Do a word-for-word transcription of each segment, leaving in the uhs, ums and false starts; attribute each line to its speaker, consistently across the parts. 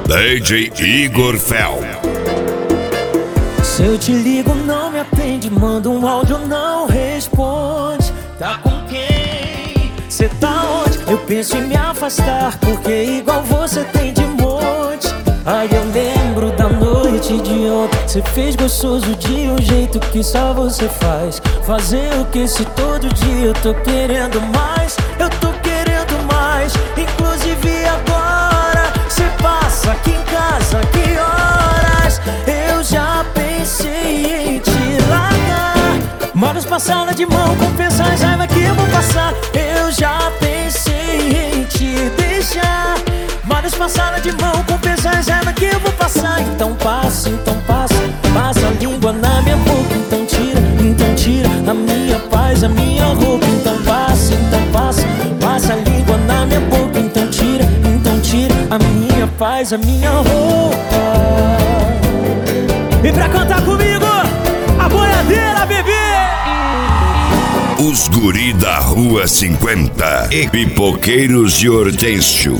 Speaker 1: D J Igor Fel.
Speaker 2: Se eu te ligo, não me atende. Manda um áudio, não responde. Tá com quem? Cê tá onde? Eu penso em me afastar, porque igual você tem de monte. Aí eu lembro da noite de ontem. Cê fez gostoso de um jeito que só você faz. Fazer o que se todo dia eu tô querendo mais. Eu tô querendo mais. Inclusive agora cê passa aqui em casa, que horas? Eu já pensei em te largar, mas passada de mão, compensa as raiva que eu vou passar. Eu já pensei em te deixar, mas passada de mão, compensa as raiva que eu vou passar. Então passa, então passa, passa a língua na minha boca. Então tira, então tira a minha paz, a minha roupa. Então passa, então passa, passa a língua na minha boca. Então tira, então tira a minha paz, a minha roupa. E pra cantar comigo, a boiadeira, bebê!
Speaker 1: Os guri da Rua cinquenta e Pipoqueiros de Hortêncio.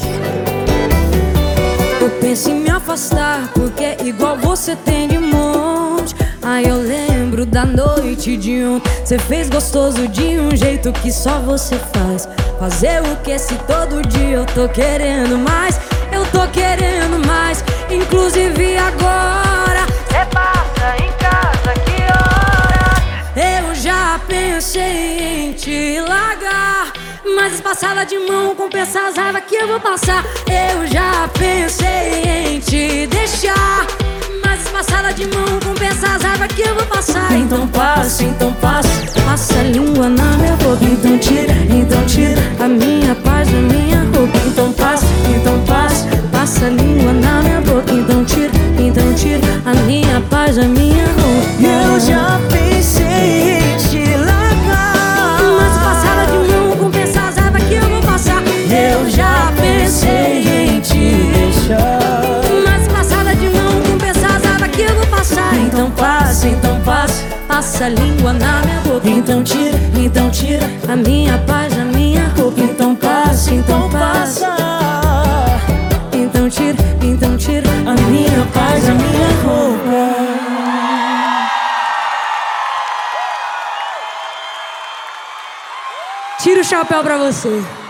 Speaker 3: Eu penso em me afastar, porque igual você tem de monte. Aí eu lembro da noite de ontem. Cê fez gostoso de um jeito que só você faz. Fazer o que se todo dia eu tô querendo mais. Eu tô querendo mais. Inclusive agora cê passa em casa, que horas? Eu já pensei em te largar, mas passada de mão, compensa as raiva que eu vou passar. Eu já pensei em te deixar, mas passada de mão, compensa as raiva que eu vou passar. Então passa, então passa, passa a língua na minha boca. Então tira, então tira a minha paz da minha roupa. Então passa, então passa, passa a língua na minha boca. Então tira, então tira a minha paz da minha roupa.
Speaker 2: Eu já pensei em te largar,
Speaker 3: mas passada de mão, compensa as raiva que eu vou passar.
Speaker 2: eu já pensei em te deixar,
Speaker 3: mas passada de mão, compensa as raiva que eu vou passar.
Speaker 2: então passa, então passa,
Speaker 3: passa a língua na minha boca.
Speaker 2: então tira, então tira
Speaker 3: a minha paz, a minha roupa.
Speaker 2: então passa, então passa,
Speaker 3: então tira, então tira
Speaker 2: a minha paz, a minha roupa.
Speaker 3: Tira o chapéu pra você.